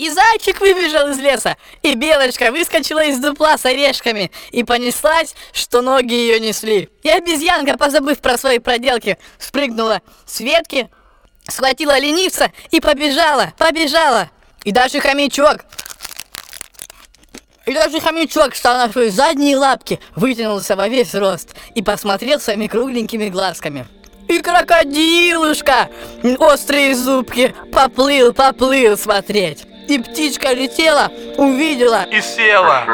И зайчик выбежал из леса, и белочка выскочила из дупла с орешками и понеслась, что ноги ее несли. И обезьянка, позабыв про свои проделки, спрыгнула с ветки, схватила ленивца и побежала. И даже хомячок, встал на свои задние лапки, вытянулся во весь рост и посмотрел своими кругленькими глазками. И крокодилушка, острые зубки, поплыл смотреть. И птичка летела, увидела и села.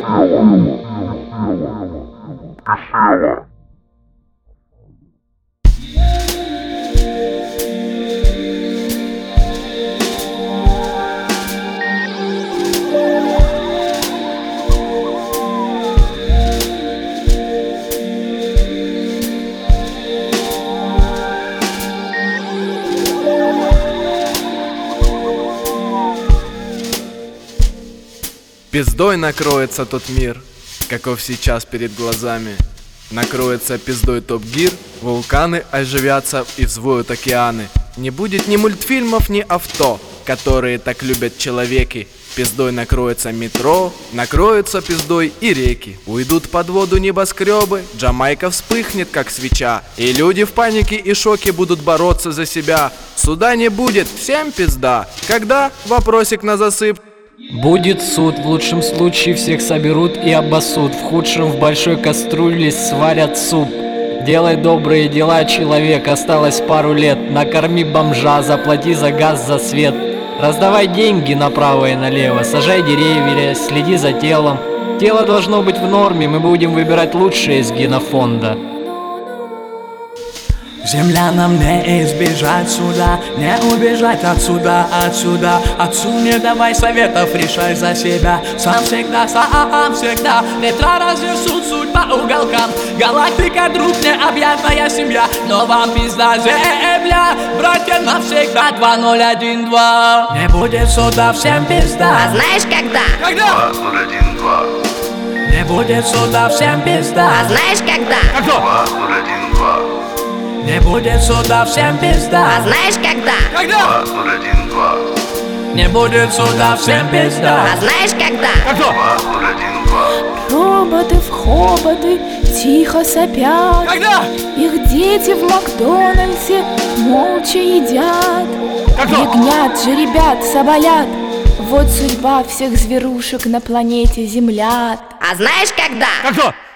Пиздой накроется тот мир, каков сейчас перед глазами. Накроется пиздой топ-гир, вулканы оживятся и взвоют океаны. Не будет ни мультфильмов, ни авто, которые так любят человеки. Пиздой накроется метро, накроются пиздой и реки. Уйдут под воду небоскребы, Джамайка вспыхнет как свеча. И люди в панике и шоке будут бороться за себя. Суда не будет, всем пизда. Когда? Вопросик на засып. Будет суд, в лучшем случае всех соберут и обоссут. В худшем в большой кастрюле сварят суп. Делай добрые дела, человек, осталось пару лет. Накорми бомжа, заплати за газ, за свет. Раздавай деньги направо и налево, сажай деревья, следи за телом. Тело должно быть в норме, мы будем выбирать лучшее из генофонда. Земля нам не избежать суда, не убежать отсюда. Отцу не давай советов, решай за себя. Сам всегда, ветра разнесут судьба уголкам. Галактика, друг, необъятная семья, но вам пизда земля. Братья навсегда 2012. Не будет суда, всем пизда. А знаешь когда? Когда? 2012. Не будет суда, всем пизда. А знаешь когда? 2012. Не будет суда, всем пизда. А знаешь когда? Когда? 2012. Не будет суда, всем пизда. А знаешь когда? 2012. Роботы в хоботы тихо сопят. Когда? Их дети в Макдональдсе молча едят. Ягнят, жеребят, соболят. Вот судьба всех зверушек на планете Земля. А знаешь когда? Когда?